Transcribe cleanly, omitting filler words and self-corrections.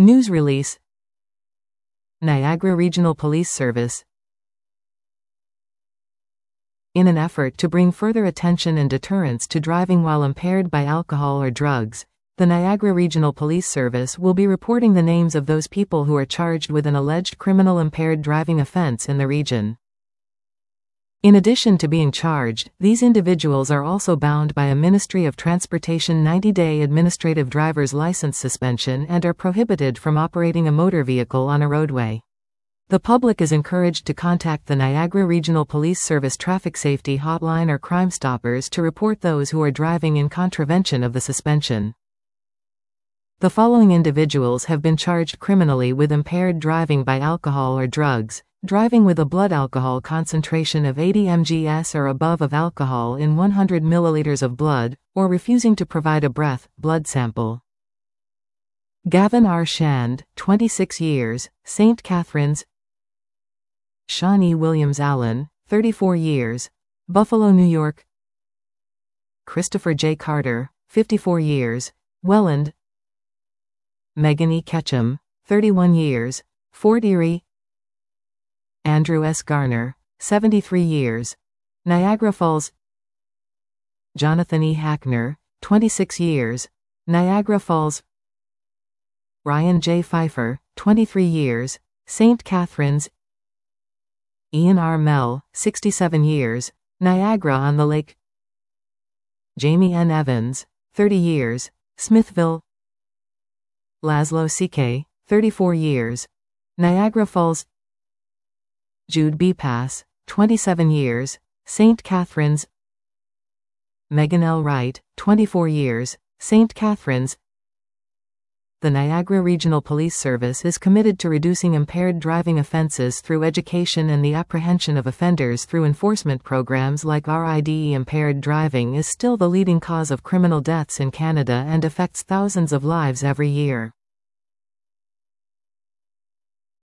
News release. Niagara Regional Police Service. In an effort to bring further attention and deterrence to driving while impaired by alcohol or drugs, the Niagara Regional Police Service will be reporting the names of those people who are charged with an alleged criminal impaired driving offense in the region. In addition to being charged, these individuals are also bound by a Ministry of Transportation 90-day administrative driver's license suspension and are prohibited from operating a motor vehicle on a roadway. The public is encouraged to contact the Niagara Regional Police Service Traffic Safety Hotline or Crime Stoppers to report those who are driving in contravention of the suspension. The following individuals have been charged criminally with impaired driving by alcohol or drugs: driving with a blood alcohol concentration of 80 mgs or above of alcohol in 100 milliliters of blood, or refusing to provide a blood sample. Gavin R. Shand, 26 years, St. Catharines. Shawnee Williams Allen, 34 years, Buffalo, New York. Christopher J. Carter, 54 years, Welland. Megan E. Ketchum, 31 years, Fort Erie. Andrew S. Garner, 73 years, Niagara Falls. Jonathan E. Hackner, 26 years, Niagara Falls. Ryan J. Pfeiffer, 23 years, St. Catharines. Ian R. Mell, 67 years, Niagara-on-the-Lake. Jamie N. Evans, 30 years, Smithville. Laszlo C.K., 34 years, Niagara Falls. Jude B. Pass, 27 years, St. Catharines. Megan L. Wright, 24 years, St. Catharines. The Niagara Regional Police Service is committed to reducing impaired driving offenses through education and the apprehension of offenders through enforcement programs like RIDE. Impaired driving is still the leading cause of criminal deaths in Canada and affects thousands of lives every year.